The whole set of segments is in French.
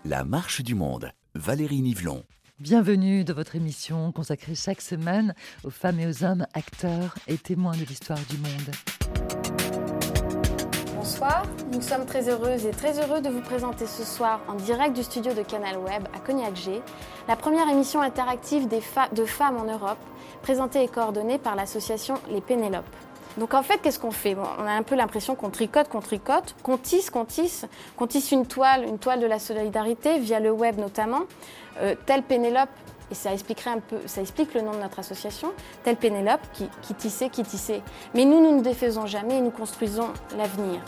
La marche du monde. Valérie Nivelon. Bienvenue dans votre émission consacrée chaque semaine aux femmes et aux hommes, acteurs et témoins de l'histoire du monde. Bonsoir, nous sommes très heureuses et très heureux de vous présenter ce soir en direct du studio de Canal Web à Cognac-G, la première émission interactive de femmes en Europe, présentée et coordonnée par l'association Les Pénélopes. Donc en fait, qu'est-ce qu'on fait ? On a un peu l'impression qu'on tricote, qu'on tisse une toile de la solidarité via le web notamment, telle Pénélope, et ça explique le nom de notre association, telle Pénélope qui tissait. Mais nous ne défaisons jamais et nous construisons l'avenir.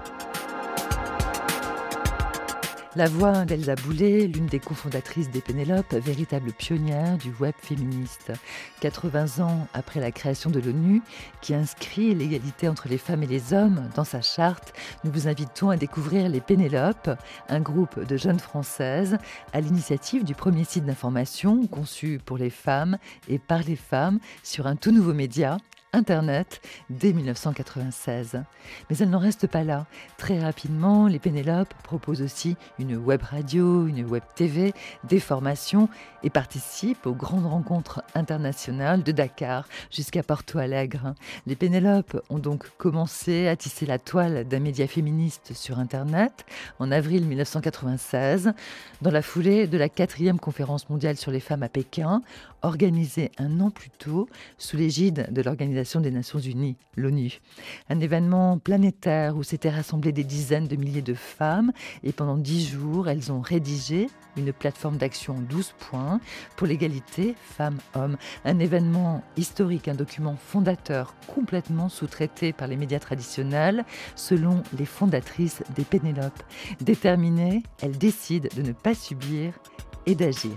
La voix d'Elsa Boulay, l'une des cofondatrices des Pénélopes, véritable pionnière du web féministe. 80 ans après la création de l'ONU, qui inscrit l'égalité entre les femmes et les hommes dans sa charte, nous vous invitons à découvrir les Pénélopes, un groupe de jeunes Françaises à l'initiative du premier site d'information conçu pour les femmes et par les femmes sur un tout nouveau média, Internet, dès 1996. Mais elles n'en restent pas là. Très rapidement, les Pénélopes proposent aussi une web radio, une web TV, des formations et participent aux grandes rencontres internationales de Dakar jusqu'à Porto Alegre. Les Pénélopes ont donc commencé à tisser la toile d'un média féministe sur Internet en avril 1996, dans la foulée de la 4e conférence mondiale sur les femmes à Pékin, organisée un an plus tôt sous l'égide de l'Organisation des Nations Unies, l'ONU. Un événement planétaire où s'étaient rassemblées des dizaines de milliers de femmes et pendant 10 jours, elles ont rédigé une plateforme d'action en 12 points pour l'égalité femmes-hommes. Un événement historique, un document fondateur complètement sous-traité par les médias traditionnels selon les fondatrices des Pénélopes. Déterminées, elles décident de ne pas subir et d'agir.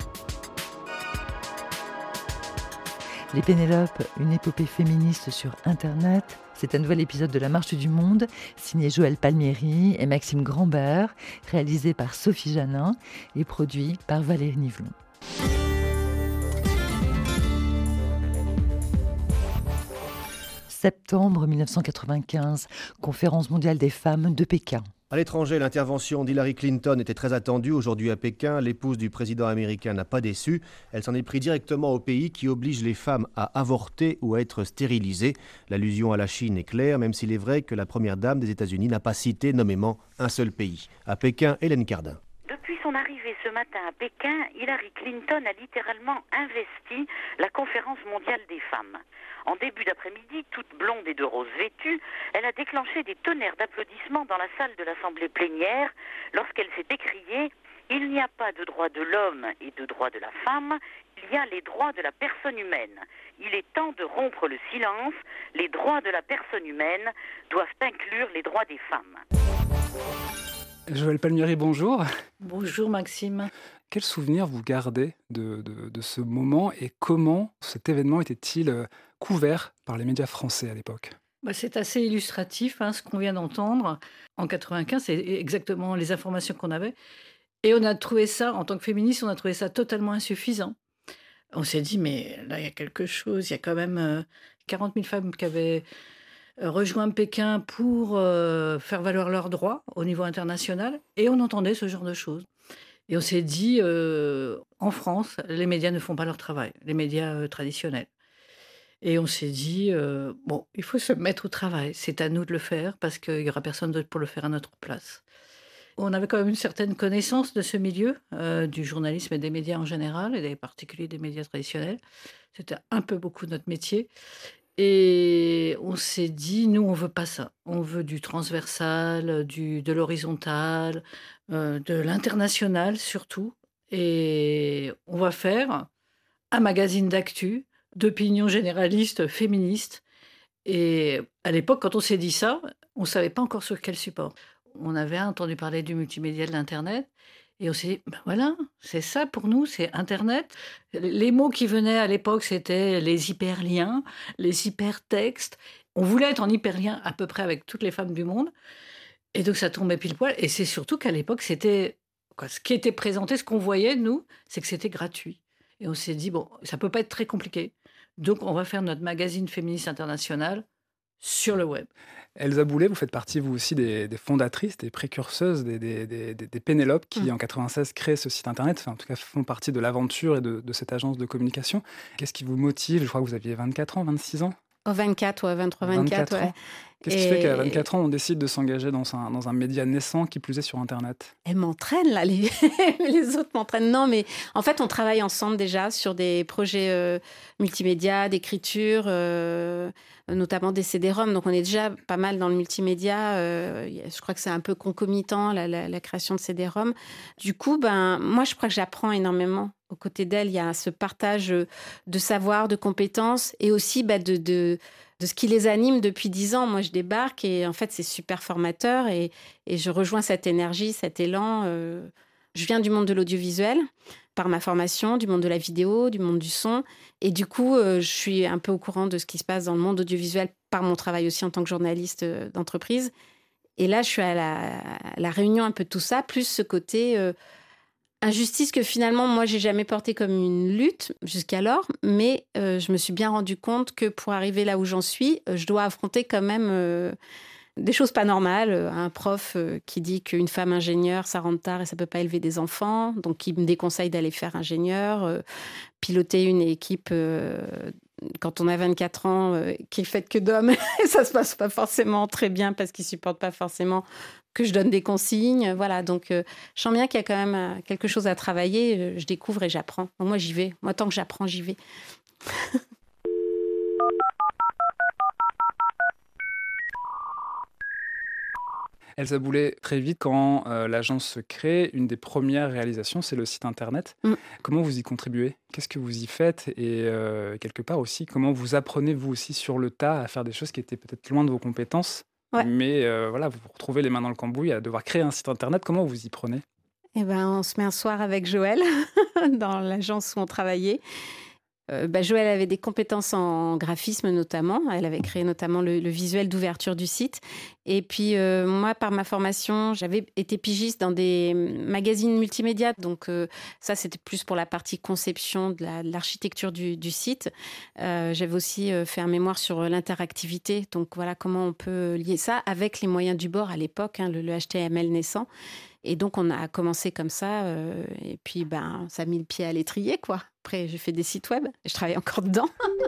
Les Pénélopes, une épopée féministe sur Internet. C'est un nouvel épisode de La Marche du Monde, signé Joël Palmieri et Maxime Grambert, réalisé par Sophie Janin et produit par Valérie Nivelon. Septembre 1995, conférence mondiale des femmes de Pékin. À l'étranger, l'intervention d'Hillary Clinton était très attendue. Aujourd'hui à Pékin, l'épouse du président américain n'a pas déçu. Elle s'en est prise directement au pays qui oblige les femmes à avorter ou à être stérilisées. L'allusion à la Chine est claire, même s'il est vrai que la première dame des États-Unis n'a pas cité nommément un seul pays. À Pékin, Hélène Cardin. Depuis son arrivée ce matin à Pékin, Hillary Clinton a littéralement investi la conférence mondiale des femmes. En début d'après-midi, toute blonde et de rose vêtue, elle a déclenché des tonnerres d'applaudissements dans la salle de l'Assemblée plénière lorsqu'elle s'est écriée « Il n'y a pas de droit de l'homme et de droit de la femme, il y a les droits de la personne humaine. Il est temps de rompre le silence, les droits de la personne humaine doivent inclure les droits des femmes. » Joël Palmieri, bonjour. Bonjour Maxime. Quel souvenir vous gardez de ce moment et comment cet événement était-il couvert par les médias français à l'époque ? C'est assez illustratif ce qu'on vient d'entendre. En 95, c'est exactement les informations qu'on avait. Et on a trouvé ça, en tant que féministe, on a trouvé ça totalement insuffisant. On s'est dit, mais là, il y a quelque chose. Il y a quand même 40 000 femmes qui avaient rejoint Pékin pour faire valoir leurs droits au niveau international. Et on entendait ce genre de choses. Et on s'est dit, en France, les médias ne font pas leur travail, les médias traditionnels. Et on s'est dit, il faut se mettre au travail. C'est à nous de le faire parce qu'il n'y aura personne d'autre pour le faire à notre place. On avait quand même une certaine connaissance de ce milieu, du journalisme et des médias en général, et en particulier des médias traditionnels. C'était un peu beaucoup notre métier. Et on s'est dit, nous, on veut pas ça. On veut du transversal, de l'horizontal, de l'international surtout. Et on va faire un magazine d'actu, d'opinion généraliste, féministe. Et à l'époque, quand on s'est dit ça, on savait pas encore sur quel support. On avait entendu parler du multimédia de l'Internet. Et on s'est dit, voilà, c'est ça pour nous, c'est Internet. Les mots qui venaient à l'époque, c'était les hyperliens, les hypertextes. On voulait être en hyperlien à peu près avec toutes les femmes du monde. Et donc ça tombait pile poil. Et c'est surtout qu'à l'époque, c'était ce qui était présenté, ce qu'on voyait, nous, c'est que c'était gratuit. Et on s'est dit, ça peut pas être très compliqué. Donc on va faire notre magazine féministe international sur le web. Elsa Boulet, vous faites partie, vous aussi, des fondatrices, des précurseuses, des Pénélopes qui, en 96, créent ce site internet, enfin, en tout cas, font partie de l'aventure et de cette agence de communication. Qu'est-ce qui vous motive ? Je crois que vous aviez 24 ans, 26 ans ? 24, ouais, 23, 24, ouais. Qu'est-ce qui fait qu'à 24 ans, on décide de s'engager dans un média naissant qui plus est sur Internet ? Elle m'entraîne, là, les autres m'entraînent. Non, mais en fait, on travaille ensemble déjà sur des projets multimédia, d'écriture, notamment des CD-ROM. Donc, on est déjà pas mal dans le multimédia. Je crois que c'est un peu concomitant, la création de CD-ROM. Du coup, moi, je crois que j'apprends énormément. Aux côtés d'elle, il y a ce partage de savoir, de compétences et aussi de ce qui les anime depuis 10 ans. Moi, je débarque et en fait, c'est super formateur et je rejoins cette énergie, cet élan. Je viens du monde de l'audiovisuel par ma formation, du monde de la vidéo, du monde du son. Et du coup, je suis un peu au courant de ce qui se passe dans le monde audiovisuel par mon travail aussi en tant que journaliste d'entreprise. Et là, je suis à la réunion un peu de tout ça, plus ce côté... injustice que finalement, moi, j'ai jamais portée comme une lutte jusqu'alors, mais je me suis bien rendu compte que pour arriver là où j'en suis, je dois affronter quand même des choses pas normales. Un prof qui dit qu'une femme ingénieure, ça rentre tard et ça peut pas élever des enfants, donc qui me déconseille d'aller faire ingénieur, piloter une équipe quand on a 24 ans qui est faite que d'hommes, et ça se passe pas forcément très bien parce qu'ils supportent pas forcément que je donne des consignes. Voilà, donc je sens bien qu'il y a quand même quelque chose à travailler. Je découvre et j'apprends. Donc, moi, j'y vais. Moi, tant que j'apprends, j'y vais. Elsa Boulet, très vite, quand l'agence se crée, une des premières réalisations, c'est le site internet. Comment vous y contribuez ? Qu'est-ce que vous y faites ? Et quelque part aussi, comment vous apprenez, vous aussi, sur le tas, à faire des choses qui étaient peut-être loin de vos compétences ? Ouais. Mais voilà, vous vous retrouvez les mains dans le cambouis à devoir créer un site internet. Comment vous y prenez ? On se met un soir avec Joël, dans l'agence où on travaillait. Joël avait des compétences en graphisme notamment. Elle avait créé notamment le visuel d'ouverture du site. Et puis moi, par ma formation, j'avais été pigiste dans des magazines multimédia. Donc ça, c'était plus pour la partie conception de l'architecture du site. J'avais aussi fait un mémoire sur l'interactivité. Donc voilà, comment on peut lier ça avec les moyens du bord à l'époque, le HTML naissant. Et donc, on a commencé comme ça. Et puis, ça a mis le pied à l'étrier, quoi. Après, j'ai fait des sites web. Je travaille encore dedans.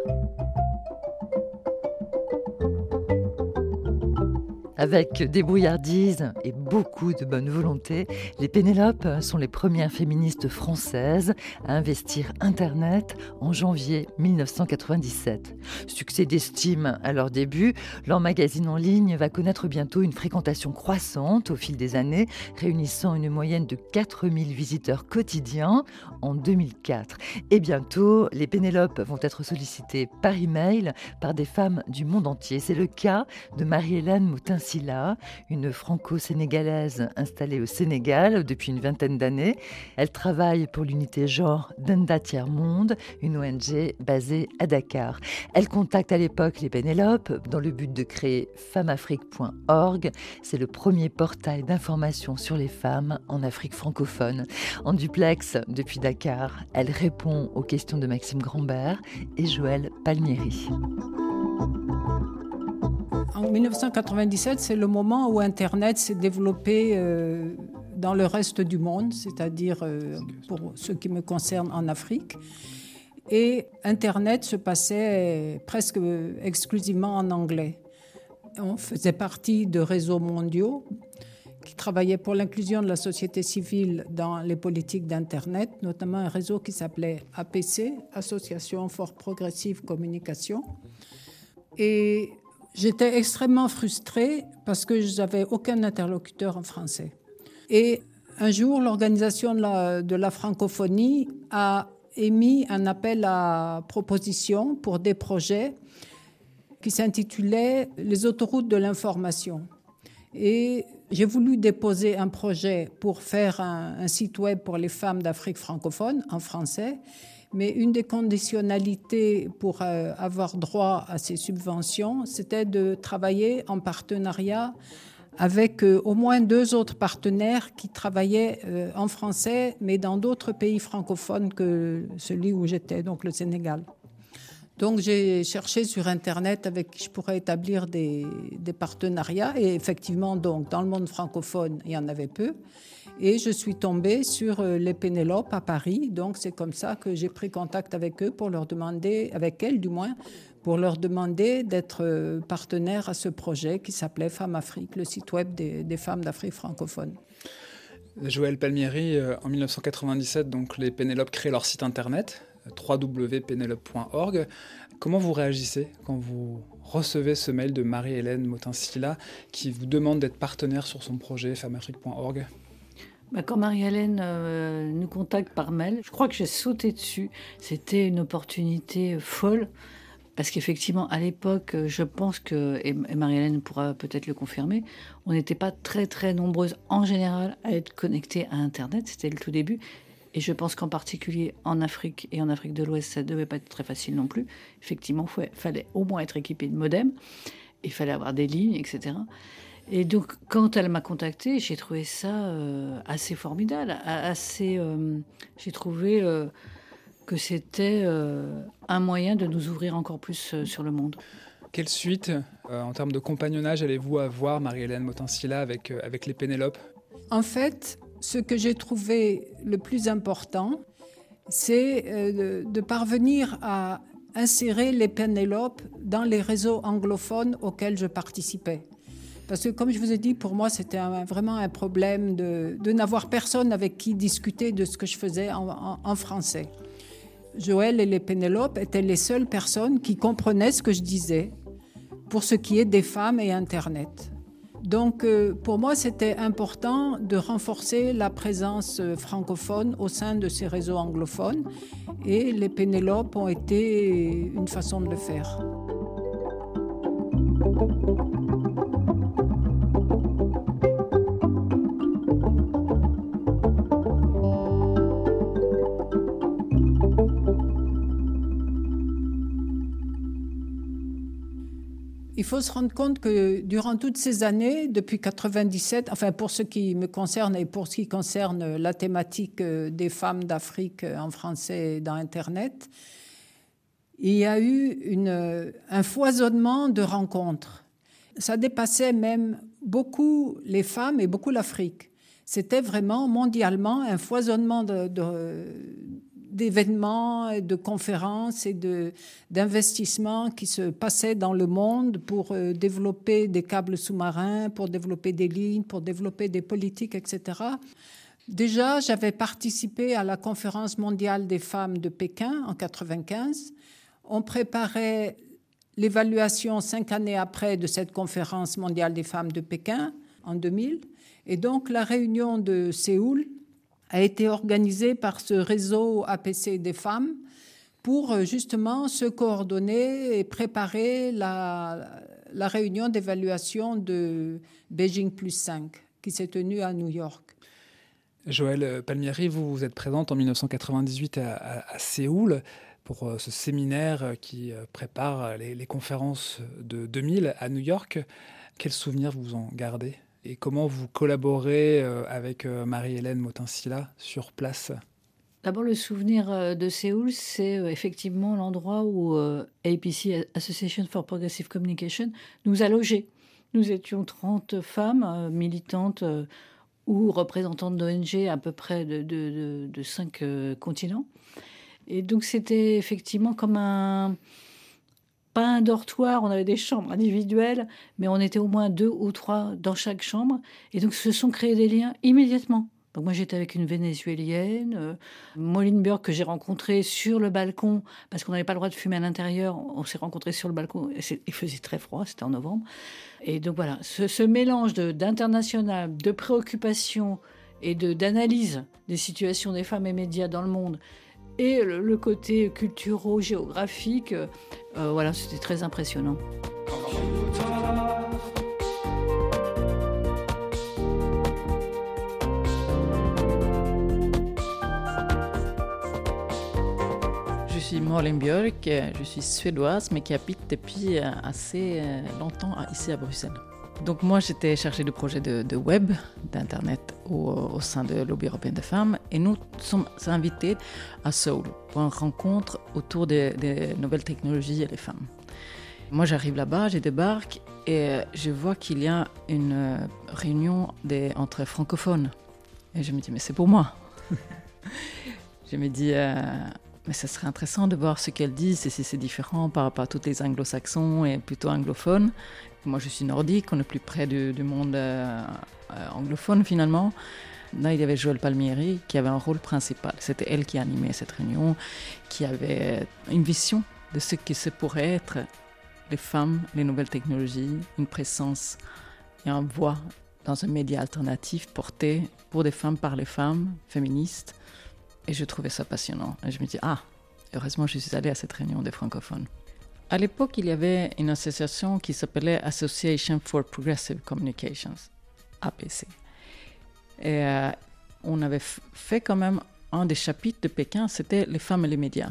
Avec débrouillardise et beaucoup de bonne volonté, les Pénélopes sont les premières féministes françaises à investir Internet en janvier 1997. Succès d'estime à leur début, leur magazine en ligne va connaître bientôt une fréquentation croissante au fil des années, réunissant une moyenne de 4000 visiteurs quotidiens en 2004. Et bientôt, les Pénélopes vont être sollicitées par email par des femmes du monde entier. C'est le cas de Marie-Hélène Moutin-Sylla, une franco-sénégalaise installée au Sénégal depuis une vingtaine d'années. Elle travaille pour l'unité genre d'Enda Tiers-Monde, une ONG basée à Dakar. Elle contacte à l'époque les Pénélopes dans le but de créer femmeafrique.org. C'est le premier portail d'information sur les femmes en Afrique francophone. En duplex depuis Dakar, elle répond aux questions de Maxime Grambert et Joël Palmieri. En 1997, c'est le moment où Internet s'est développé dans le reste du monde, c'est-à-dire pour ce qui me concerne en Afrique. Et Internet se passait presque exclusivement en anglais. On faisait partie de réseaux mondiaux qui travaillaient pour l'inclusion de la société civile dans les politiques d'Internet, notamment un réseau qui s'appelait APC, Association for Progressive Communication. Et j'étais extrêmement frustrée parce que je n'avais aucun interlocuteur en français. Et un jour, l'organisation de la francophonie a émis un appel à proposition pour des projets qui s'intitulaient « Les autoroutes de l'information ». Et j'ai voulu déposer un projet pour faire un site web pour les femmes d'Afrique francophone en français. Mais une des conditionnalités pour avoir droit à ces subventions, c'était de travailler en partenariat avec au moins 2 autres partenaires qui travaillaient en français, mais dans d'autres pays francophones que celui où j'étais, donc le Sénégal. Donc j'ai cherché sur Internet avec qui je pourrais établir des partenariats. Et effectivement, donc, dans le monde francophone, il y en avait peu. Et je suis tombée sur les Pénélopes à Paris. Donc c'est comme ça que j'ai pris contact avec eux pour leur demander, avec elles du moins, pour leur demander d'être partenaire à ce projet qui s'appelait Femmes Afrique, le site web des femmes d'Afrique francophone. Joëlle Palmieri, en 1997, donc, les Pénélopes créent leur site internet, www.penelope.org. Comment vous réagissez quand vous recevez ce mail de Marie-Hélène Motin-Sylla qui vous demande d'être partenaire sur son projet femmeafrique.org ? Quand Marie-Hélène nous contacte par mail, je crois que j'ai sauté dessus. C'était une opportunité folle. Parce qu'effectivement, à l'époque, je pense que, et Marie-Hélène pourra peut-être le confirmer, on n'était pas très très nombreuses en général à être connectées à Internet. C'était le tout début. Et je pense qu'en particulier en Afrique et en Afrique de l'Ouest, ça ne devait pas être très facile non plus. Effectivement, il fallait au moins être équipé de modem. Il fallait avoir des lignes, etc. Et donc, quand elle m'a contactée, j'ai trouvé ça assez formidable. J'ai trouvé que c'était un moyen de nous ouvrir encore plus sur le monde. Quelle suite, en termes de compagnonnage, allez-vous avoir, Marie-Hélène Motin-Sylla, avec les Pénélopes ? En fait, ce que j'ai trouvé le plus important, c'est de parvenir à insérer les Pénélopes dans les réseaux anglophones auxquels je participais. Parce que, comme je vous ai dit, pour moi, c'était vraiment un problème de n'avoir personne avec qui discuter de ce que je faisais en français. Joëlle et les Pénélopes étaient les seules personnes qui comprenaient ce que je disais pour ce qui est des femmes et Internet. Donc, pour moi, c'était important de renforcer la présence francophone au sein de ces réseaux anglophones. Et les Pénélopes ont été une façon de le faire. Il faut se rendre compte que durant toutes ces années, depuis 1997, enfin pour ce qui me concerne et pour ce qui concerne la thématique des femmes d'Afrique en français dans Internet, il y a eu un foisonnement de rencontres. Ça dépassait même beaucoup les femmes et beaucoup l'Afrique. C'était vraiment mondialement un foisonnement d'événements, de conférences et d'investissements qui se passaient dans le monde pour développer des câbles sous-marins, pour développer des lignes, pour développer des politiques, etc. Déjà, j'avais participé à la conférence mondiale des femmes de Pékin en 1995. On préparait l'évaluation 5 années après de cette conférence mondiale des femmes de Pékin en 2000. Et donc, la réunion de Séoul a été organisée par ce réseau APC des femmes pour justement se coordonner et préparer la réunion d'évaluation de Beijing +5 qui s'est tenue à New York. Joëlle Palmieri, vous êtes présente en 1998 à Séoul pour ce séminaire qui prépare les conférences de 2000 à New York. Quels souvenirs vous en gardez ? Et comment vous collaborez avec Marie-Hélène Motin-Sylla sur place ? D'abord, le souvenir de Séoul, c'est effectivement l'endroit où APC, Association for Progressive Communication, nous a logés. Nous étions 30 femmes militantes ou représentantes d'ONG à peu près de 5 continents. Et donc, c'était effectivement comme pas un dortoir, on avait des chambres individuelles, mais on était au moins 2 ou 3 dans chaque chambre. Et donc, se sont créés des liens immédiatement. Donc, moi, j'étais avec une Vénézuélienne, Molenberg, que j'ai rencontrée sur le balcon, parce qu'on n'avait pas le droit de fumer à l'intérieur. On s'est rencontrés sur le balcon. Il faisait très froid, c'était en novembre. Et donc, voilà, ce mélange d'international, de préoccupation et d'analyse des situations des femmes et médias dans le monde, et le côté culturo-géographique, voilà, c'était très impressionnant. Je suis Malin Björk, je suis suédoise, mais qui habite depuis assez longtemps ici à Bruxelles. Donc moi, j'étais chargée de projet de web, d'Internet au sein de Lobby européen des femmes. Et nous sommes invités à Séoul pour une rencontre autour des nouvelles technologies et des femmes. Moi, j'arrive là-bas, je débarque et je vois qu'il y a une réunion entre francophones. Et je me dis, mais c'est pour moi. Je me dis, mais ça serait intéressant de voir ce qu'elles disent et si c'est différent par rapport à tous les anglo-saxons et plutôt anglophones. Moi, je suis nordique, on est plus près du monde anglophone finalement. Là, il y avait Joëlle Palmieri qui avait un rôle principal. C'était elle qui animait cette réunion, qui avait une vision de ce que ça pourrait être les femmes, les nouvelles technologies, une présence et une voix dans un média alternatif porté pour des femmes par les femmes, féministes. Et je trouvais ça passionnant. Et je me dis, heureusement, je suis allée à cette réunion des francophones. À l'époque, il y avait une association qui s'appelait Association for Progressive Communications, APC. Et on avait fait quand même un des chapitres de Pékin, c'était les femmes et les médias.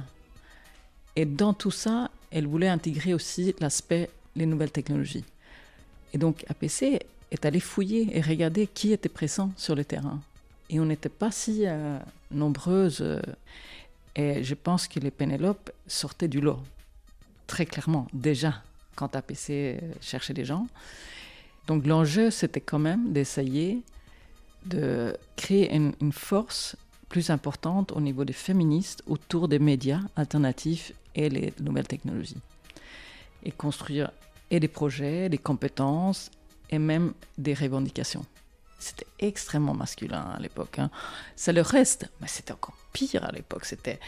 Et dans tout ça, elle voulait intégrer aussi l'aspect les nouvelles technologies. Et donc APC est allé fouiller et regarder qui était présent sur le terrain. Et on n'était pas si nombreuses. Et je pense que les Pénélope sortaient du lot, très clairement, déjà, quand APC cherchait des gens. Donc l'enjeu, c'était quand même d'essayer de créer une force plus importante au niveau des féministes autour des médias alternatifs et les nouvelles technologies. Et construire et des projets, des compétences et même des revendications. C'était extrêmement masculin à l'époque. Ça le reste, mais c'était encore pire à l'époque.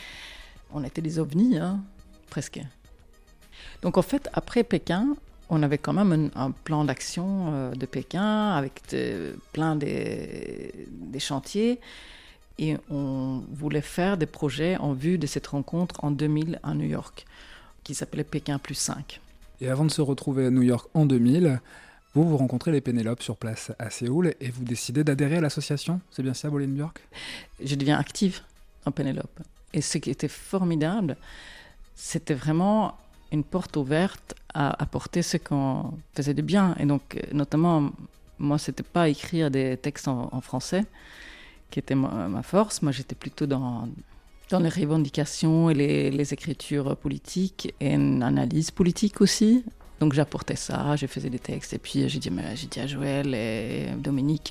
On était des ovnis, presque. Donc en fait, après Pékin, on avait quand même un plan d'action de Pékin avec plein des chantiers. Et on voulait faire des projets en vue de cette rencontre en 2000 à New York, qui s'appelait Pékin +5. Et avant de se retrouver à New York en 2000, vous rencontrez les Pénélope sur place à Séoul et vous décidez d'adhérer à l'association. C'est bien ça, Bolin Björk ? Je deviens active en Pénélope. Et ce qui était formidable, c'était vraiment une porte ouverte à apporter ce qu'on faisait de bien. Et donc, notamment, moi, c'était pas écrire des textes en français qui était ma force. Moi, j'étais plutôt dans les revendications et les écritures politiques et une analyse politique aussi. Donc, j'apportais ça, je faisais des textes. Et puis, j'ai dit à Joëlle et Dominique,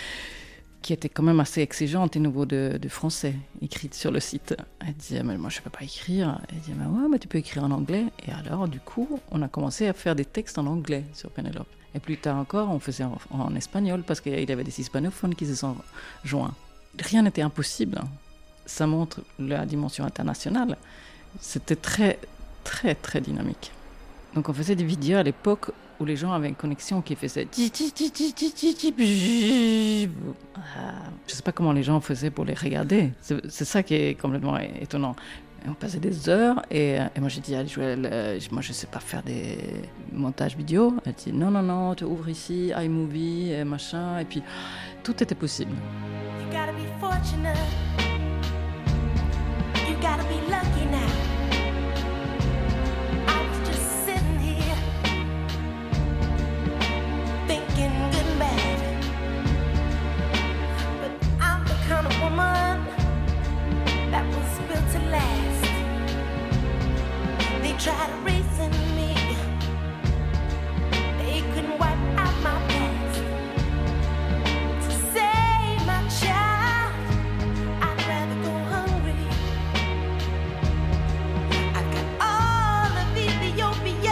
qui était quand même assez exigeante au niveau de français, écrite sur le site. Elle dit, mais moi, je ne peux pas écrire. Elle dit, ouais, mais tu peux écrire en anglais. Et alors, du coup, on a commencé à faire des textes en anglais sur Pénélope. Et plus tard encore, on faisait en espagnol parce qu'il y avait des hispanophones qui se sont joints. Rien n'était impossible. Ça montre la dimension internationale. C'était très, très, très dynamique. Donc on faisait des vidéos à l'époque où les gens avaient une connexion qui faisait... Je ne sais pas comment les gens faisaient pour les regarder. C'est ça qui est complètement étonnant. Et on passait des heures et moi j'ai dit à Joëlle, moi je ne sais pas faire des montages vidéo. Elle dit non, tu ouvres ici, iMovie, et machin. Et puis tout était possible. You gotta be fortunate. You gotta be lucky now. I was just sitting here thinking good and bad. But I'm the kind of woman that was built to last. They try to reason me. They couldn't wipe out my past. To save my child, I'd rather go hungry. I got all of Ethiopia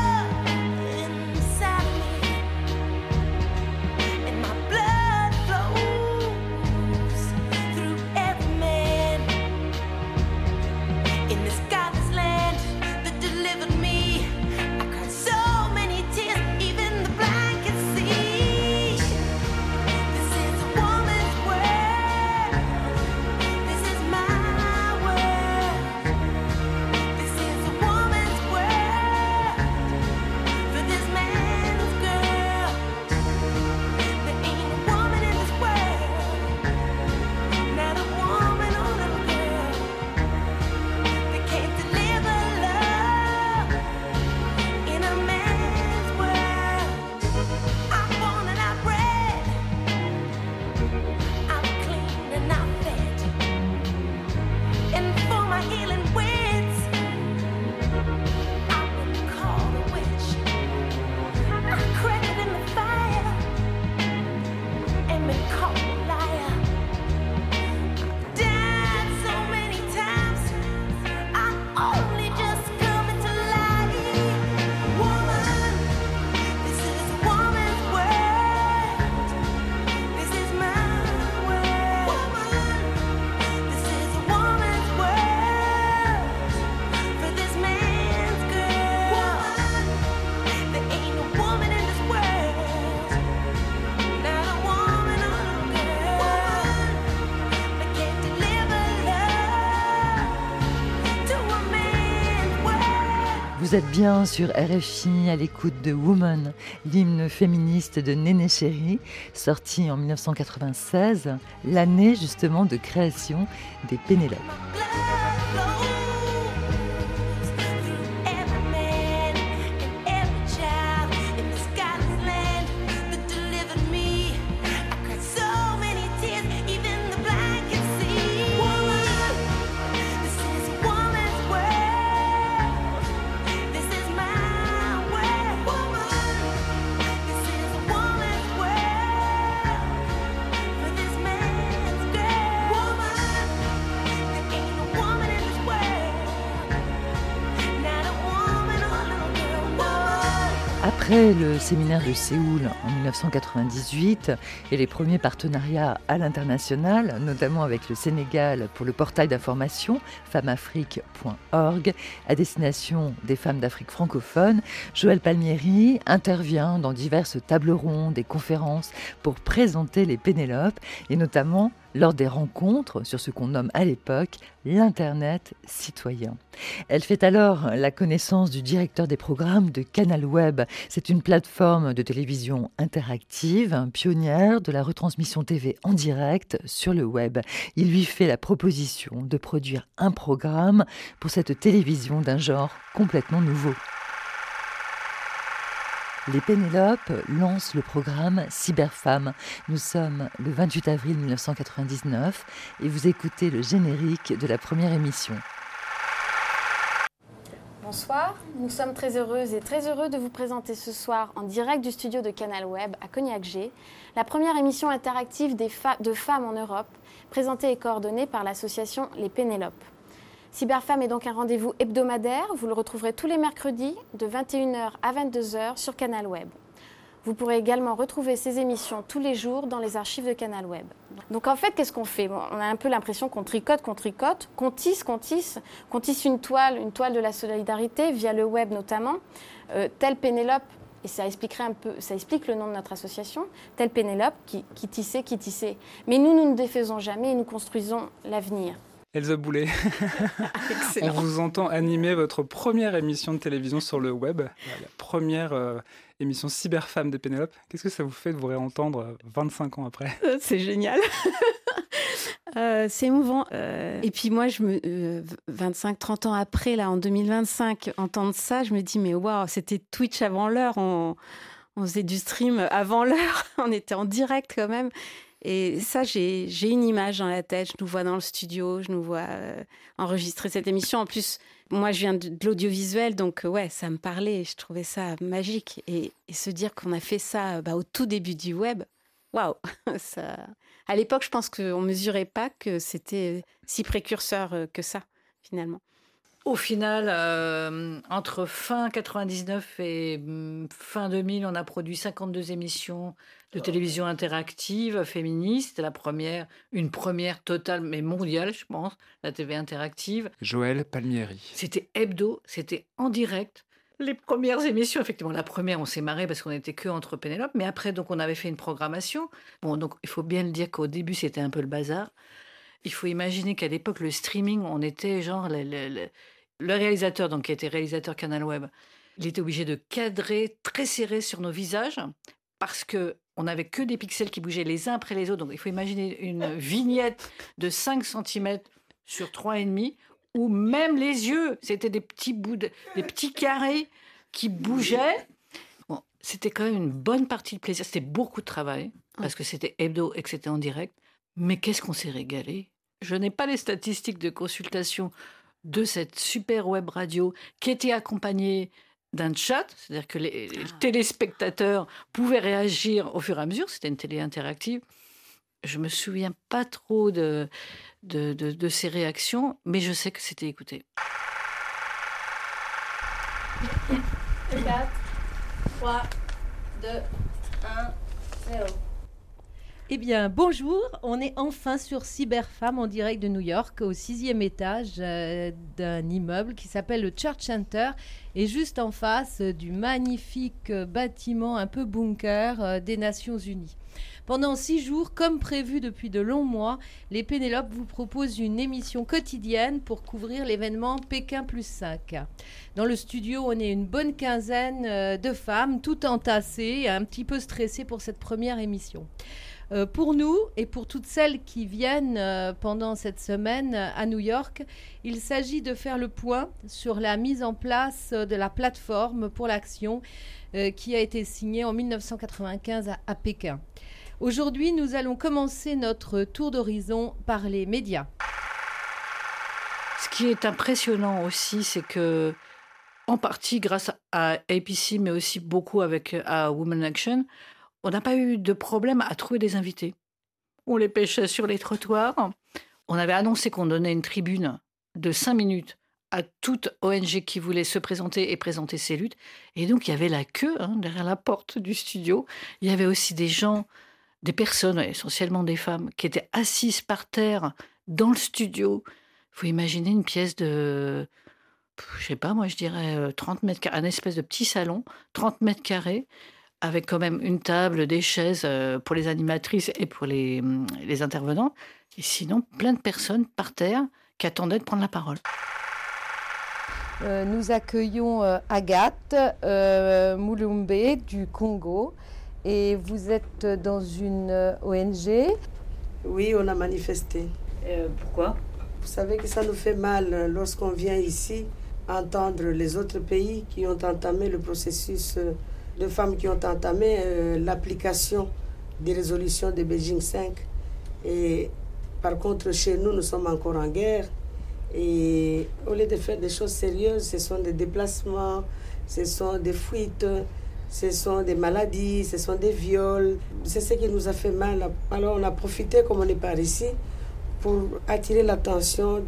inside of me, and my blood flows through every man in this godless land that delivered me. Vous êtes bien sur RFI à l'écoute de Woman, l'hymne féministe de Néné Chéri, sorti en 1996, l'année justement de création des Pénélopes. Après le séminaire de Séoul en 1998 et les premiers partenariats à l'international, notamment avec le Sénégal pour le portail d'information femmeafrique.org à destination des femmes d'Afrique francophone, Joël Palmieri intervient dans diverses tables rondes et conférences pour présenter les Pénélopes et notamment lors des rencontres sur ce qu'on nomme à l'époque l'Internet citoyen. Elle fait alors la connaissance du directeur des programmes de Canal Web. C'est une plateforme de télévision interactive, pionnière de la retransmission TV en direct sur le web. Il lui fait la proposition de produire un programme pour cette télévision d'un genre complètement nouveau. Les Pénélopes lancent le programme Cyberfemme. Nous sommes le 28 avril 1999 et vous écoutez le générique de la première émission. Bonsoir, nous sommes très heureuses et très heureux de vous présenter ce soir en direct du studio de Canal Web à Cognac-G, la première émission interactive de femmes en Europe, présentée et coordonnée par l'association Les Pénélopes. Cyberfemme est donc un rendez-vous hebdomadaire. Vous le retrouverez tous les mercredis de 21h à 22h sur Canal Web. Vous pourrez également retrouver ces émissions tous les jours dans les archives de Canal Web. Donc en fait, qu'est-ce qu'on fait ? On a un peu l'impression qu'on tricote, qu'on tisse une toile de la solidarité via le web notamment. Telle Pénélope, et ça explique le nom de notre association, telle Pénélope qui tissait. Mais nous ne défaisons jamais et nous construisons l'avenir. Elsa Boulet, on vous entend animer votre première émission de télévision sur le web, la première émission Cyberfemme des Pénélopes. Qu'est-ce que ça vous fait de vous réentendre 25 ans après ? C'est génial. C'est émouvant. Et puis moi, 25-30 ans après, là, en 2025, entendre ça, je me dis, mais waouh, c'était Twitch avant l'heure. On faisait du stream avant l'heure. On était en direct quand même. Et ça, j'ai une image dans la tête. Je nous vois dans le studio, je nous vois enregistrer cette émission. En plus, moi, je viens de l'audiovisuel, donc ouais, ça me parlait. Je trouvais ça magique. Et se dire qu'on a fait ça au tout début du web, waouh. À l'époque, je pense qu'on ne mesurait pas que c'était si précurseur que ça, finalement. Au final, entre fin 99 et fin 2000, on a produit 52 émissions de télévision interactive féministe. Une première totale, mais mondiale, je pense, la TV interactive. Joël Palmieri. C'était hebdo, c'était en direct. Les premières émissions, effectivement, la première, on s'est marré parce qu'on n'était que entre Pénélopes, mais après, donc, on avait fait une programmation. Bon, donc, il faut bien le dire qu'au début, c'était un peu le bazar. Il faut imaginer qu'à l'époque, le streaming, on était genre... Le réalisateur, donc, qui était réalisateur Canal Web, il était obligé de cadrer très serré sur nos visages parce qu'on n'avait que des pixels qui bougeaient les uns après les autres. Donc, il faut imaginer une vignette de 5 cm sur 3,5 où même les yeux, c'était des petits bouts, des petits carrés qui bougeaient. Bon, c'était quand même une bonne partie de plaisir. C'était beaucoup de travail parce que c'était hebdo et que c'était en direct. Mais qu'est-ce qu'on s'est régalé. Je n'ai pas les statistiques de consultation de cette super web radio qui était accompagnée d'un chat, c'est-à-dire que les téléspectateurs pouvaient réagir au fur et à mesure. C'était une télé interactive. Je me souviens pas trop de ces réactions, mais je sais que c'était écouté. 4, 3, 2, 1, 0. Eh bien, bonjour, on est enfin sur Cyberfemme en direct de New York, au 6e étage d'un immeuble qui s'appelle le Church Center, et juste en face du magnifique bâtiment un peu bunker des Nations Unies. Pendant 6 jours, comme prévu depuis de longs mois, les Pénélopes vous proposent une émission quotidienne pour couvrir l'événement Pékin +5. Dans le studio, on est une bonne quinzaine de femmes, toutes entassées, un petit peu stressées pour cette première émission. Pour nous et pour toutes celles qui viennent pendant cette semaine à New York, il s'agit de faire le point sur la mise en place de la plateforme pour l'action qui a été signée en 1995 à Pékin. Aujourd'hui, nous allons commencer notre tour d'horizon par les médias. Ce qui est impressionnant aussi, c'est que, en partie grâce à APC, mais aussi beaucoup à Women Action, on n'a pas eu de problème à trouver des invités. On les pêchait sur les trottoirs. On avait annoncé qu'on donnait une tribune de 5 minutes à toute ONG qui voulait se présenter et présenter ses luttes. Et donc, il y avait la queue derrière la porte du studio. Il y avait aussi des gens, des personnes, essentiellement des femmes, qui étaient assises par terre dans le studio. Il faut imaginer une pièce de, je sais pas, moi je dirais 30 mètres carrés, un espèce de petit salon, 30 mètres carrés, avec quand même une table, des chaises pour les animatrices et pour les intervenants. Et sinon, plein de personnes par terre qui attendaient de prendre la parole. Nous accueillons Agathe Mulumbe du Congo. Et vous êtes dans une ONG? Oui, on a manifesté. Pourquoi? Vous savez que ça nous fait mal lorsqu'on vient ici entendre les autres pays qui ont entamé le processus, de femmes qui ont entamé l'application des résolutions de Beijing 5. Et par contre, chez nous, nous sommes encore en guerre. Et au lieu de faire des choses sérieuses, ce sont des déplacements, ce sont des fuites, ce sont des maladies, ce sont des viols. C'est ce qui nous a fait mal. Alors on a profité, comme on est par ici, pour attirer l'attention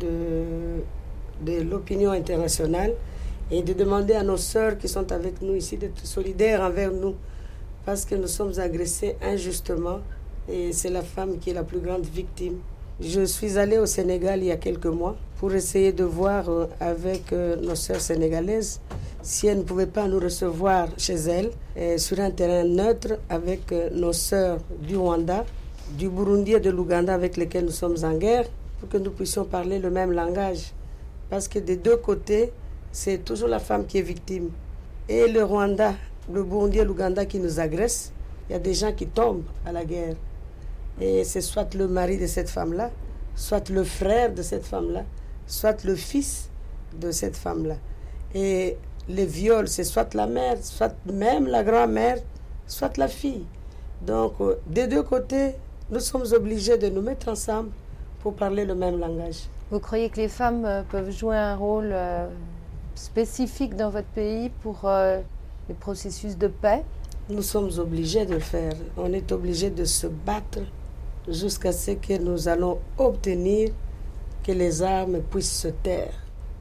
de l'opinion internationale et de demander à nos sœurs qui sont avec nous ici d'être solidaires envers nous, parce que nous sommes agressés injustement et c'est la femme qui est la plus grande victime. Je suis allée au Sénégal il y a quelques mois pour essayer de voir avec nos sœurs sénégalaises si elles ne pouvaient pas nous recevoir chez elles sur un terrain neutre avec nos sœurs du Rwanda, du Burundi et de l'Ouganda avec lesquelles nous sommes en guerre, pour que nous puissions parler le même langage. Parce que des deux côtés, c'est toujours la femme qui est victime. Et le Rwanda, le Burundi et l'Ouganda qui nous agressent, il y a des gens qui tombent à la guerre. Et c'est soit le mari de cette femme-là, soit le frère de cette femme-là, soit le fils de cette femme-là. Et les viols, c'est soit la mère, soit même la grand-mère, soit la fille. Donc, des deux côtés, nous sommes obligés de nous mettre ensemble pour parler le même langage. Vous croyez que les femmes peuvent jouer un rôle spécifique dans votre pays pour les processus de paix? Nous sommes obligés de le faire. On est obligés de se battre jusqu'à ce que nous allons obtenir que les armes puissent se taire.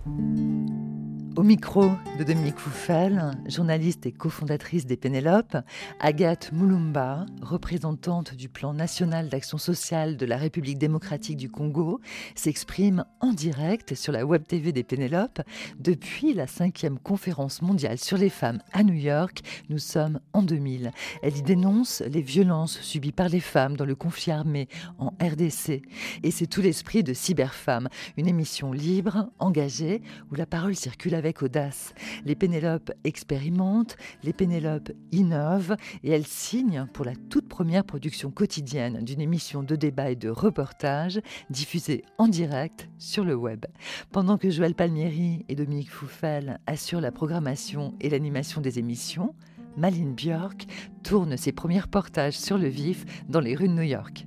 Au micro de Dominique Foufel, journaliste et cofondatrice des Pénélopes, Agathe Mulumba, représentante du plan national d'action sociale de la République démocratique du Congo, s'exprime en direct sur la web TV des Pénélopes depuis la 5e conférence mondiale sur les femmes à New York. Nous sommes en 2000. Elle y dénonce les violences subies par les femmes dans le conflit armé en RDC. Et c'est tout l'esprit de Cyberfemme, une émission libre, engagée, où la parole circule avec audace. Les Pénélopes expérimentent, les Pénélopes innovent et elles signent pour la toute première production quotidienne d'une émission de débat et de reportage diffusée en direct sur le web. Pendant que Joël Palmieri et Dominique Foufel assurent la programmation et l'animation des émissions, Malin Björk tourne ses premiers reportages sur le vif dans les rues de New York.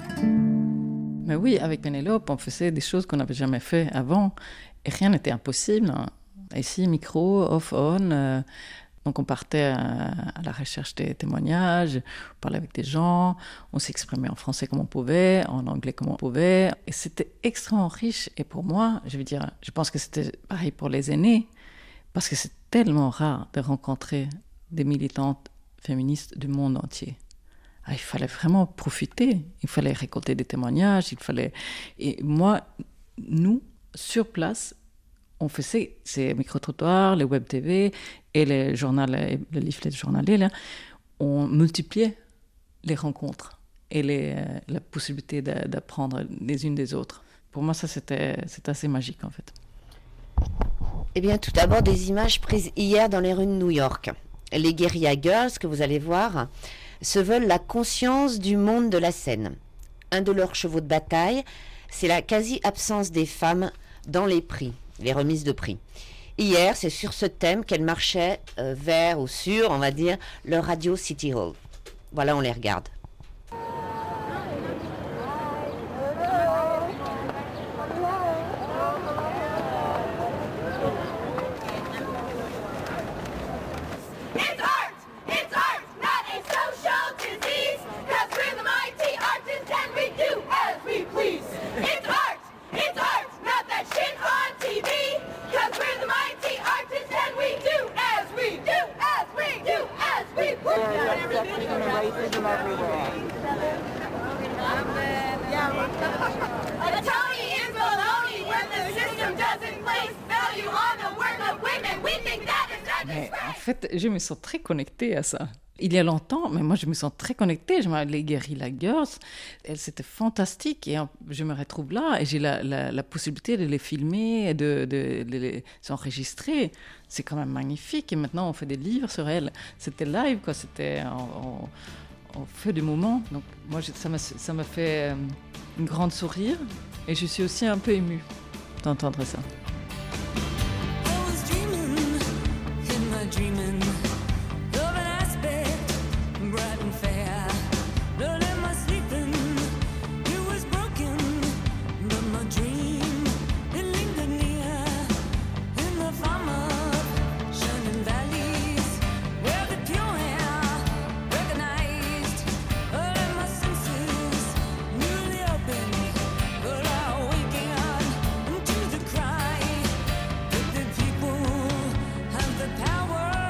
Mais oui, avec Pénélope, on faisait des choses qu'on n'avait jamais fait avant et rien n'était impossible. Ici, micro, off-on. Donc on partait à la recherche des témoignages, on parlait avec des gens, on s'exprimait en français comme on pouvait, en anglais comme on pouvait. Et c'était extrêmement riche. Et pour moi, je pense que c'était pareil pour les aînés, parce que c'est tellement rare de rencontrer des militantes féministes du monde entier. il fallait vraiment profiter. Il fallait récolter des témoignages. Et moi, nous, sur place, on faisait ces micro-trottoirs, les web TV et les journaux, les leaflets journaliers. Là, on multipliait les rencontres et la possibilité d'apprendre les unes des autres. Pour moi, ça, c'était assez magique, en fait. Eh bien, tout d'abord, des images prises hier dans les rues de New York. Les Guerrilla Girls, que vous allez voir, se veulent la conscience du monde de la scène. Un de leurs chevaux de bataille, c'est la quasi-absence des femmes dans les prix, les remises de prix. Hier, c'est sur ce thème qu'elles marchaient vers ou sur, on va dire, le Radio City Hall. Voilà, on les regarde. Mais en fait, je me sens très connectée à ça. Il y a longtemps, mais moi je me sens très connectée. Les Guerrilla Girls, c'était fantastique et je me retrouve là et j'ai la possibilité de les filmer et de les enregistrer. C'est quand même magnifique et maintenant on fait des livres sur elles. C'était live, quoi. C'était en feu du moment. Donc moi ça m'a fait une grande sourire et je suis aussi un peu émue d'entendre ça. Dreaming of an aspect bright and fair. Not in my sleeping, it was broken, but my dream, it lingered near in the farm of shining valleys, where the pure air recognized all of my senses newly open, but I waking up into the cry that the people have the power.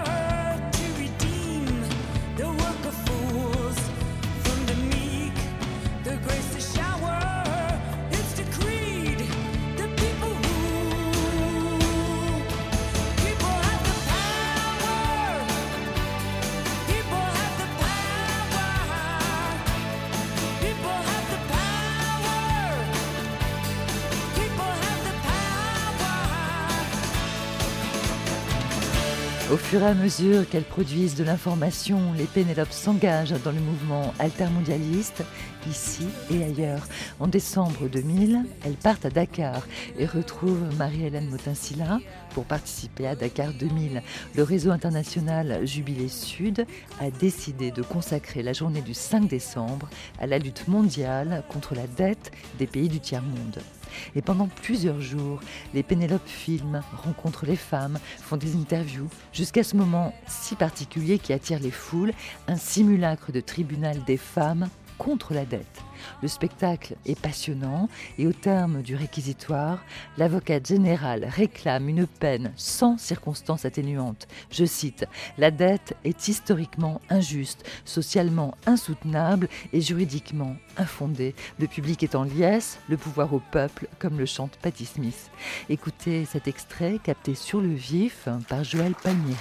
Au fur et à mesure qu'elles produisent de l'information, les Pénélopes s'engagent dans le mouvement altermondialiste, ici et ailleurs. En décembre 2000, elles partent à Dakar et retrouvent Marie-Hélène Motin-Sylla pour participer à Dakar 2000. Le réseau international Jubilé Sud a décidé de consacrer la journée du 5 décembre à la lutte mondiale contre la dette des pays du tiers-monde. Et pendant plusieurs jours, les Pénélopes filment, rencontrent les femmes, font des interviews, jusqu'à ce moment si particulier qui attire les foules, un simulacre de tribunal des femmes contre la dette. Le spectacle est passionnant et au terme du réquisitoire, l'avocate générale réclame une peine sans circonstances atténuantes. Je cite, « La dette est historiquement injuste, socialement insoutenable et juridiquement infondée. Le public est en liesse, le pouvoir au peuple, comme le chante Patti Smith. » Écoutez cet extrait capté sur le vif par Joël Palmieri.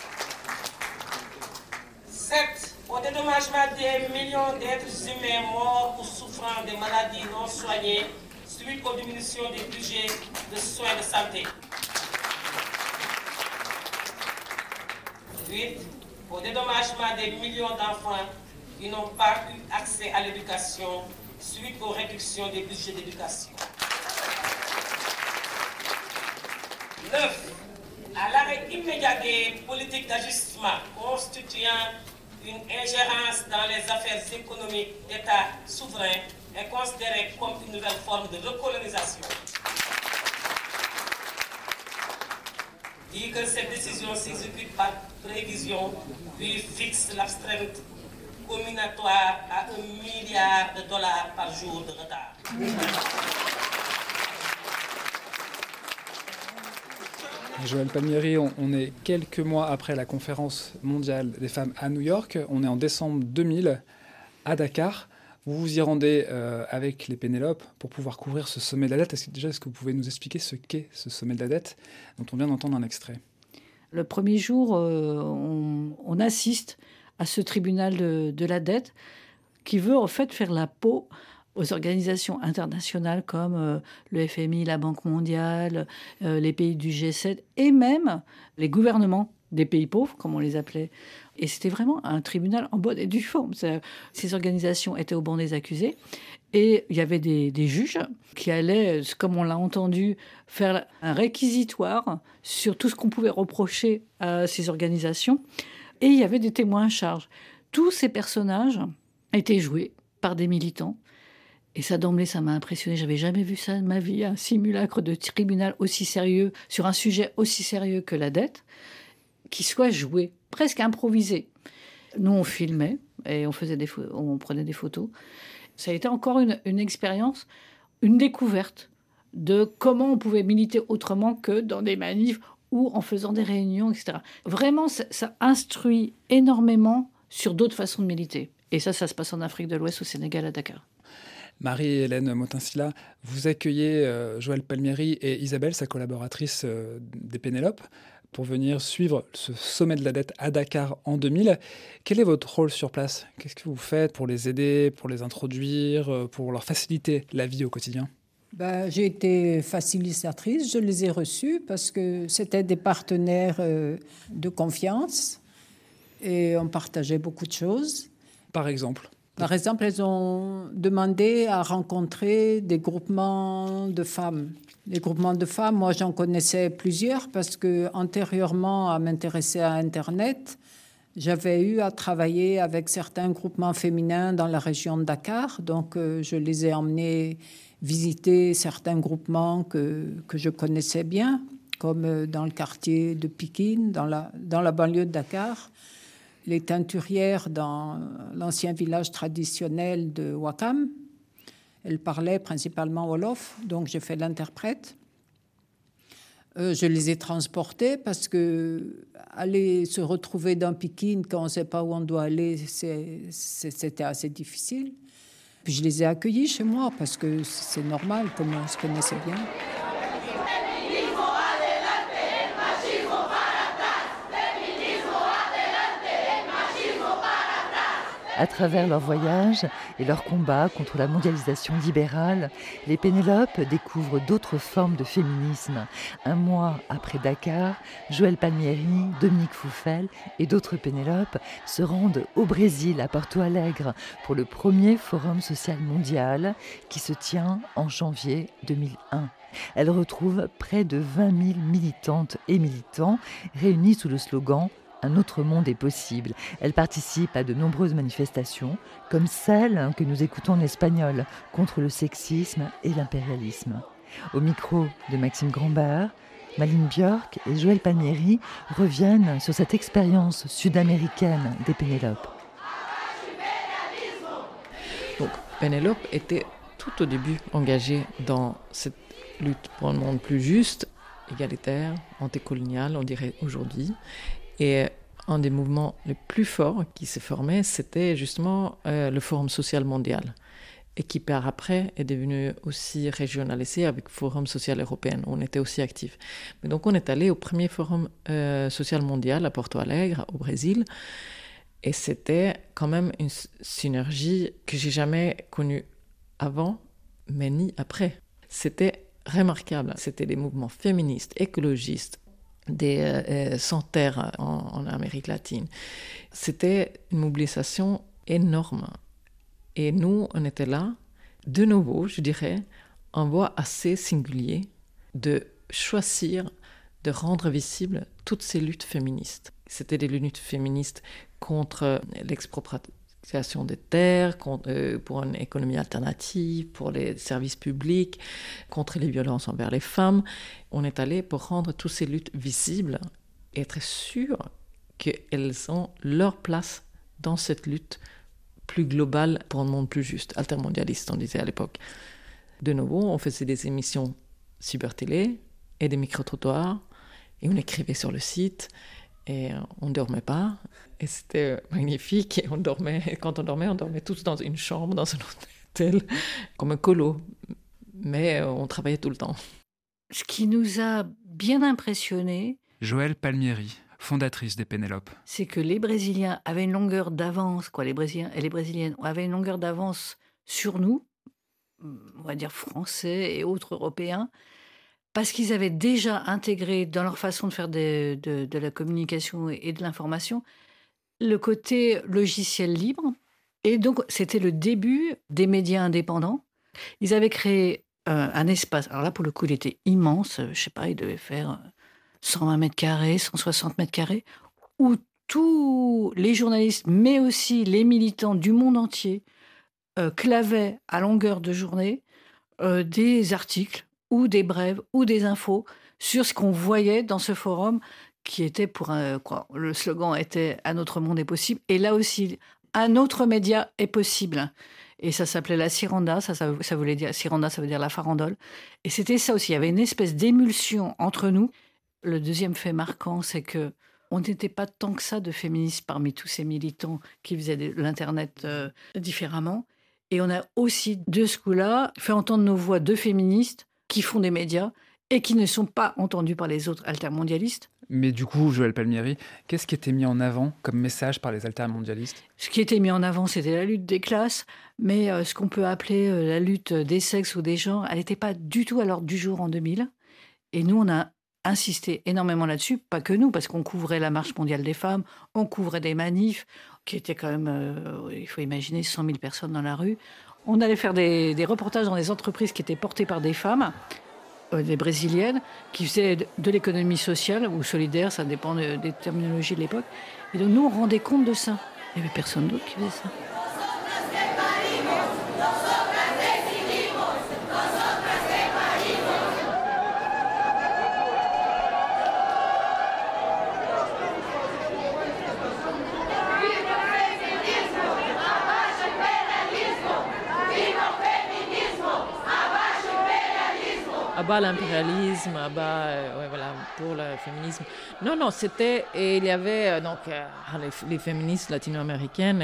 Au dédommagement des millions d'êtres humains morts ou souffrant de maladies non soignées suite aux diminutions des budgets de soins de santé. 8. Au dédommagement des millions d'enfants qui n'ont pas eu accès à l'éducation suite aux réductions des budgets d'éducation. 9. À l'arrêt immédiat des politiques d'ajustement constituant une ingérence dans les affaires économiques d'États souverains est considérée comme une nouvelle forme de recolonisation. Dit que cette décision s'exécute par prévision, puis fixe l'astreinte comminatoire à $1 milliard par jour de retard. Joël Palmieri, on est quelques mois après la conférence mondiale des femmes à New York. On est en décembre 2000. à Dakar. Vous vous y rendez avec les Pénélopes pour pouvoir couvrir ce sommet de la dette. Est-ce que vous pouvez nous expliquer ce qu'est ce sommet de la dette dont on vient d'entendre un extrait? Le premier jour, on assiste à ce tribunal de la dette qui veut en fait faire la peau aux organisations internationales comme le FMI, la Banque mondiale, les pays du G7 et même les gouvernements des pays pauvres, comme on les appelait. Et c'était vraiment un tribunal en bonne et due forme. Ces organisations étaient au banc des accusés et il y avait des juges qui allaient, comme on l'a entendu, faire un réquisitoire sur tout ce qu'on pouvait reprocher à ces organisations. Et il y avait des témoins à charge. Tous ces personnages étaient joués par des militants. Et ça, d'emblée, ça m'a impressionné. J'avais jamais vu ça de ma vie, un simulacre de tribunal aussi sérieux, sur un sujet aussi sérieux que la dette, qui soit joué, presque improvisé. Nous, on filmait et on prenait des photos. Ça a été encore une expérience, une découverte de comment on pouvait militer autrement que dans des manifs ou en faisant des réunions, etc. Vraiment, ça instruit énormément sur d'autres façons de militer. Et ça se passe en Afrique de l'Ouest, au Sénégal, à Dakar. Marie-Hélène Motinsilla, vous accueillez Joëlle Palmieri et Isabelle, sa collaboratrice des Pénélopes, pour venir suivre ce sommet de la dette à Dakar en 2000. Quel est votre rôle sur place? Qu'est-ce que vous faites pour les aider, pour les introduire, pour leur faciliter la vie au quotidien? J'ai été facilitatrice, je les ai reçus parce que c'était des partenaires de confiance et on partageait beaucoup de choses. Par exemple, elles ont demandé à rencontrer des groupements de femmes. Les groupements de femmes, moi, j'en connaissais plusieurs parce que antérieurement à m'intéresser à Internet, j'avais eu à travailler avec certains groupements féminins dans la région de Dakar. Donc, je les ai emmenés visiter certains groupements que je connaissais bien, comme dans le quartier de Pikine, dans la banlieue de Dakar. Les teinturières dans l'ancien village traditionnel de Wakam. Elles parlaient principalement Wolof, donc j'ai fait l'interprète. Je les ai transportées parce que aller se retrouver dans Pikine quand on ne sait pas où on doit aller, c'était assez difficile. Puis je les ai accueillis chez moi parce que c'est normal, comme on se connaissait bien. À travers leur voyage et leur combat contre la mondialisation libérale, les Pénélopes découvrent d'autres formes de féminisme. Un mois après Dakar, Joëlle Palmieri, Dominique Foufel et d'autres Pénélopes se rendent au Brésil, à Porto Alegre, pour le premier Forum social mondial qui se tient en janvier 2001. Elles retrouvent près de 20 000 militantes et militants réunis sous le slogan « Un autre monde est possible ». Elle participe à de nombreuses manifestations, comme celle que nous écoutons en espagnol, contre le sexisme et l'impérialisme. Au micro de Maxime Grambert, Malin Björk et Joëlle Palmieri reviennent sur cette expérience sud-américaine des Pénélopes. Donc, Pénélope était tout au début engagée dans cette lutte pour un monde plus juste, égalitaire, anticolonial, on dirait aujourd'hui. Et un des mouvements les plus forts qui s'est formé, c'était justement le Forum social mondial, et qui par après est devenu aussi régionalisé avec le Forum social européen. On était aussi actifs. Mais donc on est allé au premier Forum social mondial à Porto Alegre, au Brésil, et c'était quand même une synergie que j'ai jamais connue avant, mais ni après. C'était remarquable. C'était des mouvements féministes, écologistes, des sans-terre en Amérique latine. C'était une mobilisation énorme. Et nous, on était là, de nouveau, je dirais, en voie assez singulier de choisir de rendre visibles toutes ces luttes féministes. C'était des luttes féministes contre l'expropriation des terres, pour une économie alternative, pour les services publics, contre les violences envers les femmes. On est allé pour rendre toutes ces luttes visibles et être sûr qu'elles ont leur place dans cette lutte plus globale pour un monde plus juste, altermondialiste, on disait à l'époque. De nouveau, on faisait des émissions cyber-télé et des micro-trottoirs, et on écrivait sur le site, Et on ne dormait pas. Et c'était magnifique. Et quand on dormait tous dans une chambre, dans un hôtel, comme un colo. Mais on travaillait tout le temps. Ce qui nous a bien impressionnés, Joëlle Palmieri, fondatrice des Pénélopes. c'est que les Brésiliens avaient une longueur d'avance, les Brésiliens et les Brésiliennes avaient une longueur d'avance sur nous, on va dire français et autres européens, parce qu'ils avaient déjà intégré dans leur façon de faire de la communication et de l'information le côté logiciel libre. Et donc, c'était le début des médias indépendants. Ils avaient créé un espace. Alors là, pour le coup, il était immense. Je ne sais pas, il devait faire 120 mètres carrés, 160 mètres carrés, où tous les journalistes, mais aussi les militants du monde entier, clavaient à longueur de journée des articles ou des brèves ou des infos sur ce qu'on voyait dans ce forum qui était le slogan était « Un autre monde est possible ». Et là aussi, un autre média est possible. Et ça s'appelait la Ciranda, ça voulait dire, Ciranda, ça veut dire la farandole. Et c'était ça aussi, il y avait une espèce d'émulsion entre nous. Le deuxième fait marquant, c'est que on n'était pas tant que ça de féministes parmi tous ces militants qui faisaient de l'Internet différemment. Et on a aussi, de ce coup-là, fait entendre nos voix de féministes qui font des médias et qui ne sont pas entendus par les autres altermondialistes. Mais du coup, Joëlle Palmieri, qu'est-ce qui était mis en avant comme message par les altermondialistes ? Ce qui était mis en avant, c'était la lutte des classes, mais ce qu'on peut appeler la lutte des sexes ou des genres, elle n'était pas du tout à l'ordre du jour en 2000. Et nous, on a insisté énormément là-dessus, pas que nous, parce qu'on couvrait la Marche mondiale des femmes, on couvrait des manifs, qui étaient quand même, il faut imaginer, 100 000 personnes dans la rue. On allait faire des reportages dans des entreprises qui étaient portées par des femmes, des Brésiliennes, qui faisaient de l'économie sociale ou solidaire, ça dépend des terminologies de l'époque. Et donc nous, on rendait compte de ça. Il n'y avait personne d'autre qui faisait ça. À bas l'impérialisme, à bas voilà, pour le féminisme. Non, c'était... Et il y avait les féministes latino-américaines,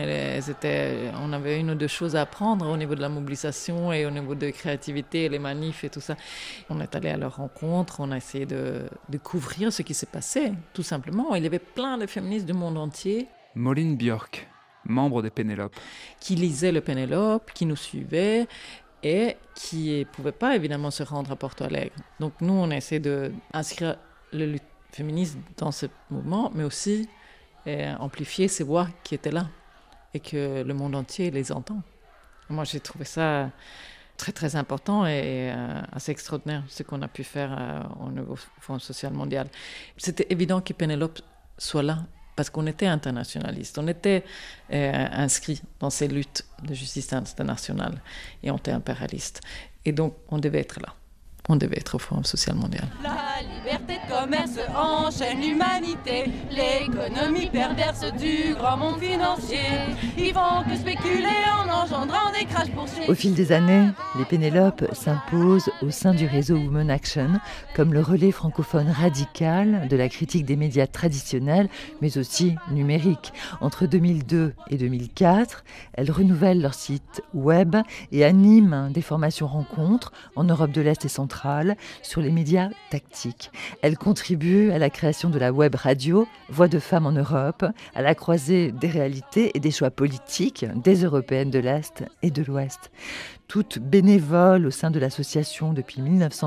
on avait une ou deux choses à apprendre au niveau de la mobilisation et au niveau de créativité, les manifs et tout ça. On est allé à leur rencontre, on a essayé de découvrir ce qui s'est passé, tout simplement. Il y avait plein de féministes du monde entier. Moline Björk, membre des Pénélopes. Qui lisaient le Pénélope, qui nous suivaient et qui ne pouvaient pas évidemment se rendre à Porto Alegre. Donc nous, on a essayé d'inscrire la lutte féministe dans ce mouvement, mais aussi amplifier ces voix qui étaient là et que le monde entier les entend. Moi, j'ai trouvé ça très très important et assez extraordinaire, ce qu'on a pu faire au niveau Fonds social mondial. C'était évident que Pénélope soit là, parce qu'on était internationaliste, on était inscrits dans ces luttes de justice internationale et anti-impérialiste. Et donc, on devait être là. On devait être au Forum social mondial. La liberté de commerce enchaîne l'humanité. L'économie perverse du grand monde financier. Ils font que spéculer en engendrant des crashs boursiers. Au fil des années, les Pénélopes s'imposent au sein du réseau Women Action comme le relais francophone radical de la critique des médias traditionnels, mais aussi numériques. Entre 2002 et 2004, elles renouvellent leur site web et animent des formations rencontres en Europe de l'Est et centrale sur les médias tactiques. Elle contribue à la création de la web radio Voix de femmes en Europe, à la croisée des réalités et des choix politiques des Européennes de l'Est et de l'Ouest. Toutes bénévoles au sein de l'association depuis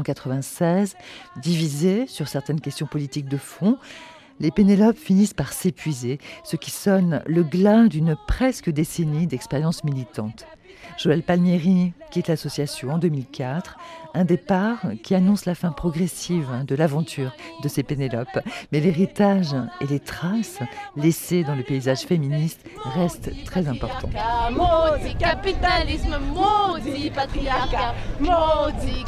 1996, divisées sur certaines questions politiques de fond, les Pénélopes finissent par s'épuiser, ce qui sonne le glas d'une presque décennie d'expérience militante. Joëlle Palmieri quitte l'association en 2004, un départ qui annonce la fin progressive de l'aventure de ces Pénélopes. Mais l'héritage et les traces laissées dans le paysage féministe restent très importants. Maudit capitalisme, maudit patriarcat, maudit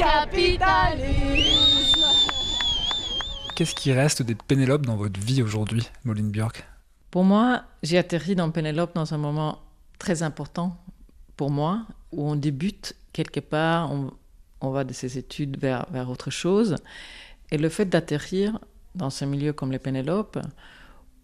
capitalisme. Qu'est-ce qui reste des Pénélopes dans votre vie aujourd'hui, Moline Björk ? Pour moi, j'ai atterri dans Pénélope dans un moment très important pour moi, où on débute quelque part, on va de ses études vers autre chose. Et le fait d'atterrir dans ce milieu comme les Pénélopes,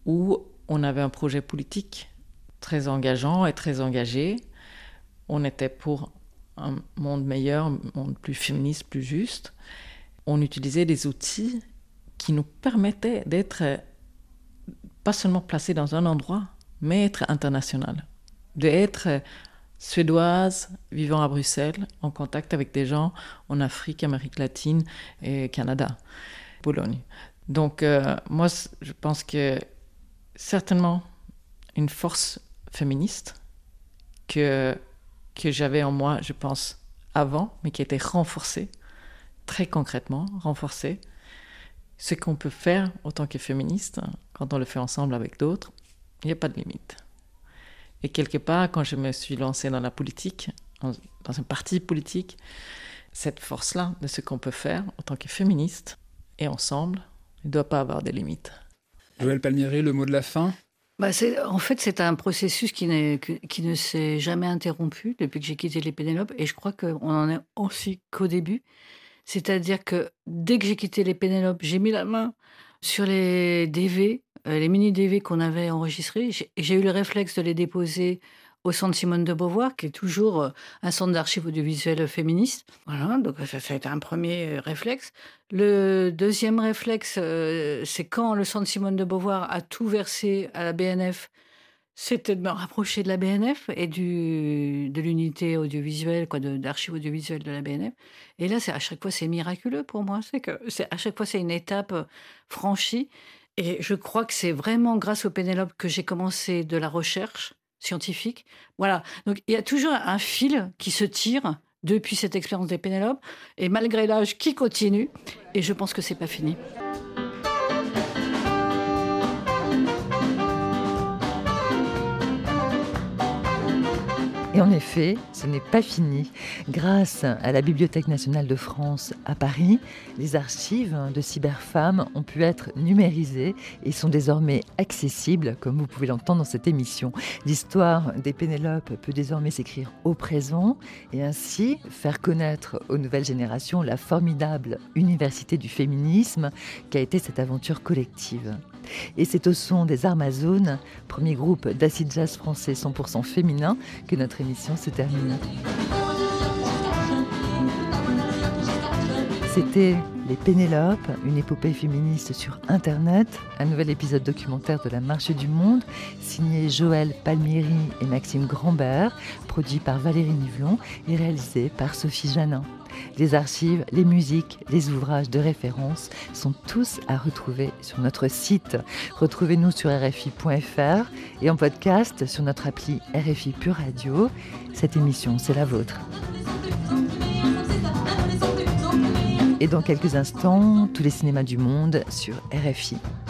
où on avait un projet politique très engageant et très engagé. On était pour un monde meilleur, un monde plus féministe, plus juste. On utilisait des outils qui nous permettaient d'être pas seulement placés dans un endroit, mais être international. D'être suédoise, vivant à Bruxelles, en contact avec des gens en Afrique, Amérique latine et Canada, Pologne. Donc moi, je pense que certainement une force féministe que j'avais en moi, je pense, avant, mais qui a été renforcée, très concrètement renforcée. Ce qu'on peut faire en tant que féministe, quand on le fait ensemble avec d'autres, il n'y a pas de limite. Et quelque part, quand je me suis lancée dans la politique, dans un parti politique, cette force-là de ce qu'on peut faire en tant que féministe et ensemble, il ne doit pas avoir de limites. Joëlle Palmieri, le mot de la fin? En fait, c'est un processus qui ne s'est jamais interrompu depuis que j'ai quitté les Pénélopes, et je crois qu'on en est aussi qu'au début. C'est-à-dire que dès que j'ai quitté les Pénélopes, j'ai mis la main sur les DV, les mini-DV qu'on avait enregistrés. J'ai eu le réflexe de les déposer au Centre Simone de Beauvoir, qui est toujours un centre d'archives audiovisuelles féministes. Voilà, donc ça a été un premier réflexe. Le deuxième réflexe, c'est quand le Centre Simone de Beauvoir a tout versé à la BNF, c'était de me rapprocher de la BNF et de l'unité audiovisuelle, d'archives audiovisuelles de la BNF. Et là, à chaque fois, c'est miraculeux pour moi. À chaque fois, c'est une étape franchie. Et je crois que c'est vraiment grâce au Pénélope que j'ai commencé de la recherche scientifique. Voilà. Donc, il y a toujours un fil qui se tire depuis cette expérience des Pénélopes. Et malgré l'âge, qui continue. Et je pense que c'est pas fini. Et en effet, ce n'est pas fini. Grâce à la Bibliothèque nationale de France à Paris, les archives de Cyberfemme ont pu être numérisées et sont désormais accessibles, comme vous pouvez l'entendre dans cette émission. L'histoire des Pénélopes peut désormais s'écrire au présent et ainsi faire connaître aux nouvelles générations la formidable université du féminisme qu'a été cette aventure collective. Et c'est au son des Armazones, premier groupe d'acid jazz français 100% féminin, que notre émission se termine. C'était Les Pénélopes, une épopée féministe sur Internet, un nouvel épisode documentaire de la Marche du Monde, signé Joëlle Palmieri et Maxime Grambert, produit par Valérie Nivelon et réalisé par Sophie Janin. Les archives, les musiques, les ouvrages de référence sont tous à retrouver sur notre site. Retrouvez-nous sur rfi.fr et en podcast sur notre appli RFI Pure Radio. Cette émission, c'est la vôtre. Et dans quelques instants, tous les cinémas du monde sur RFI.